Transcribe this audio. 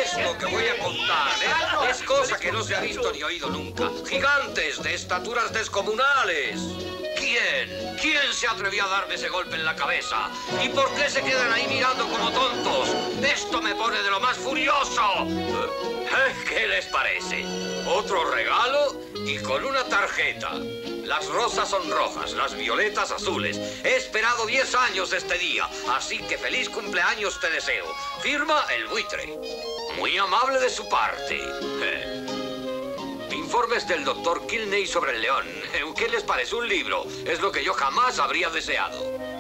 Esto que voy a contar, ¿eh? Es cosa que no se ha visto ni oído nunca. Gigantes de estaturas descomunales. ¿Quién se atrevió a darme ese golpe en la cabeza? ¿Y por qué se quedan ahí mirando como tontos? Esto me pone de lo más furioso. ¿Qué les parece? Otro regalo y con una tarjeta. Las rosas son rojas, las violetas azules. He esperado 10 años este día, así que feliz cumpleaños te deseo. Firma el buitre. Muy amable de su parte. Informes del doctor Kilney sobre el león. ¿Qué les parece un libro? Es lo que yo jamás habría deseado.